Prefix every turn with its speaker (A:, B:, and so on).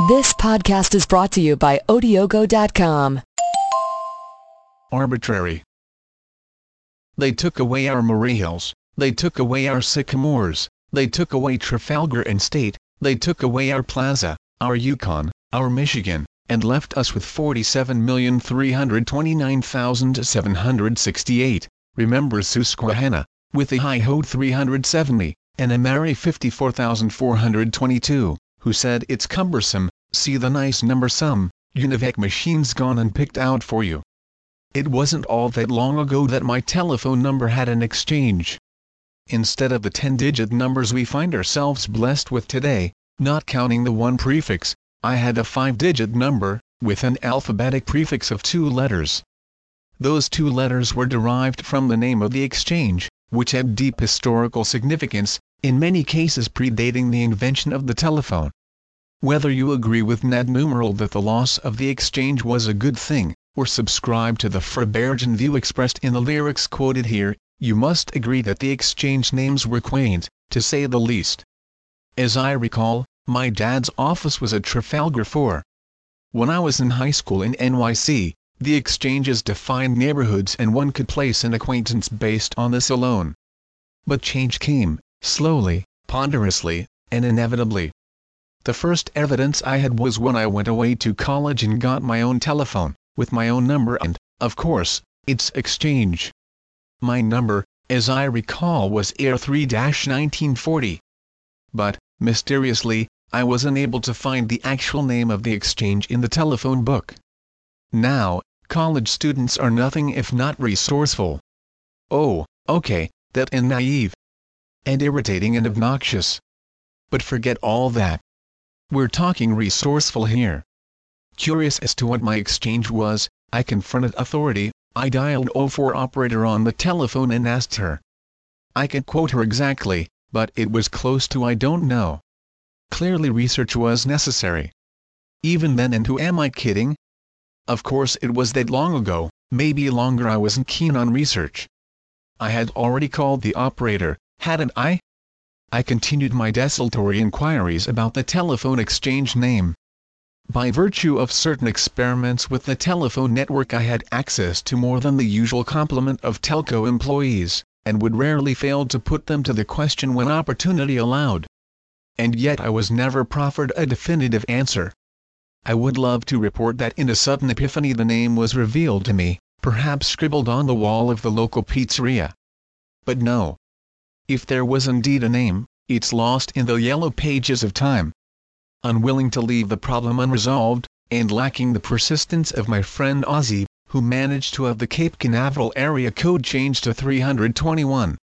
A: This podcast is brought to you by Odiogo.com.
B: Arbitrary. They took away our Murray Hills, they took away our sycamores, they took away Trafalgar and State, they took away our Plaza, our Yukon, our Michigan, and left us with 47,329,768, remember Susquehanna, with a Hi-Ho 370, and a Mary 54,422, who said it's cumbersome, see the nice number some, Univac machines gone and picked out for you. It wasn't all that long ago that my telephone number had an exchange. Instead of the 10-digit numbers we find ourselves blessed with today, not counting the one prefix, I had a 5-digit number, with an alphabetic prefix of 2 letters. Those 2 letters were derived from the name of the exchange, which had deep historical significance, in many cases predating the invention of the telephone. Whether you agree with Ned Numeral that the loss of the exchange was a good thing, or subscribe to the Frobergian view expressed in the lyrics quoted here, you must agree that the exchange names were quaint, to say the least. As I recall, my dad's office was at Trafalgar 4. When I was in high school in NYC, the exchanges defined neighborhoods and one could place an acquaintance based on this alone. But change came, slowly, ponderously, and inevitably. The first evidence I had was when I went away to college and got my own telephone, with my own number and, of course, its exchange. My number, as I recall, was Air 3-1940. But, mysteriously, I was unable to find the actual name of the exchange in the telephone book. Now, college students are nothing if not resourceful. Oh, okay, that and naive. And irritating and obnoxious. But forget all that. We're talking resourceful here. Curious as to what my exchange was, I confronted authority. I dialed 04 operator on the telephone and asked her. I can quote her exactly, but it was close to I don't know. Clearly research was necessary. Even then, and who am I kidding? Of course it was that long ago, maybe longer. I wasn't keen on research. I had already called the operator, hadn't I? I continued my desultory inquiries about the telephone exchange name. By virtue of certain experiments with the telephone network, I had access to more than the usual complement of telco employees, and would rarely fail to put them to the question when opportunity allowed. And yet I was never proffered a definitive answer. I would love to report that in a sudden epiphany the name was revealed to me, perhaps scribbled on the wall of the local pizzeria. But no. If there was indeed a name, it's lost in the yellow pages of time. Unwilling to leave the problem unresolved, and lacking the persistence of my friend Ozzy, who managed to have the Cape Canaveral area code changed to 321,